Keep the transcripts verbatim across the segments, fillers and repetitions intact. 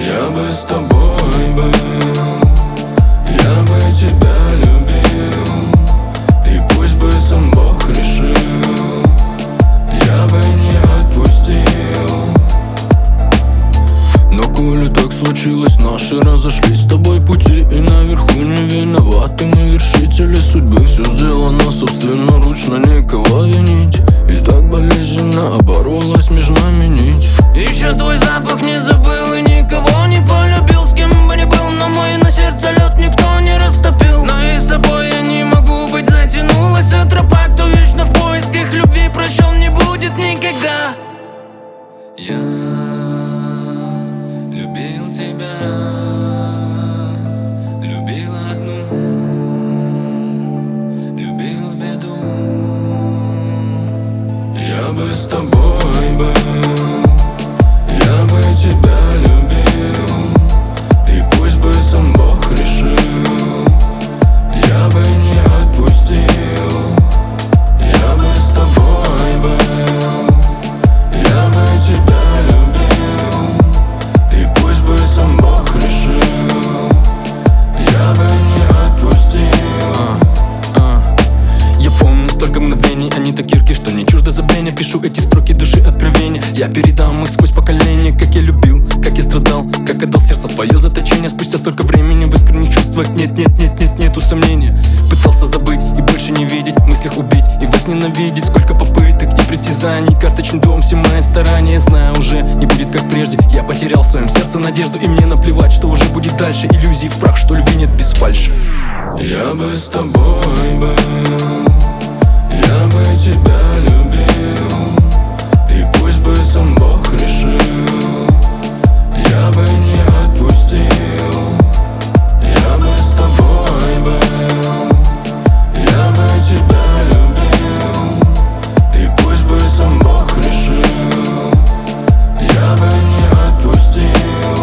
Я бы с тобой был, я бы тебя любил, и пусть бы сам Бог решил, я бы не отпустил. Но коли так случилось, наши разошлись с тобой пути, и наверху не виноваты мы, вершители судьбы. Все сделано собственноручно, никого винить, и так болезненно оборвалась между нами нить. Еще твой запах не забыл и никого не полюбил. С кем бы ни был, но мой на сердце лед никто не растопил. Но и с тобой я не могу быть, затянулась а тропа. Кто вечно в поисках любви, прощен не будет никогда. Я любил тебя, любил одну, любил в беду. Я бы с тобой был, я бы тебя любил, и пусть бы сам Бог решил, я бы не отпустил. Я бы с тобой был, я бы тебя любил, и пусть бы сам Бог решил, я бы не отпустил. а, а. Я помню столько мгновений, они так ярки, что не чуждо забвения. Пишу эти строки души откровения, я передам их сквозь поколения. Как я любил, как я страдал, как отдал сердце в твое заточение. Спустя столько времени в искренних чувствах нет, нет, нет, нет, нету сомнения. Пытался забыть и больше не видеть, в мыслях убить и возненавидеть. Сколько попыток и притязаний, карточный дом, все мои старания. Знаю, уже не будет как прежде, я потерял в своем сердце надежду, и мне наплевать, что уже будет дальше. Иллюзии в прах, что любви нет без фальши. Я бы с тобой был, я бы тебя любил, и пусть бы сам Бог решил, я бы не отпустил. Я бы с тобой был, я бы тебя любил, и пусть бы сам Бог решил, я бы не отпустил.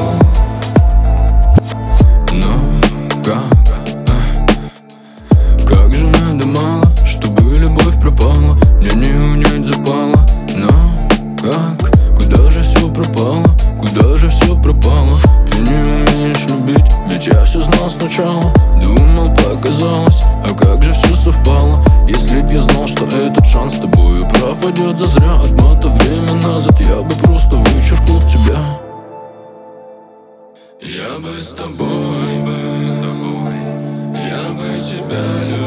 Но как, а, как же надо мало, чтобы любовь пропала, мне не унять запала. Но как, куда же все пропало, куда же все пропало? Ты не умеешь любить, ведь я все знал сначала. Думал, показалось, а как же все совпало. Если б я знал, что этот шанс с тобою пропадет зазря, отмотав время назад, я бы просто вычеркнул тебя. Я бы с тобой был, с тобой, я бы тебя любил,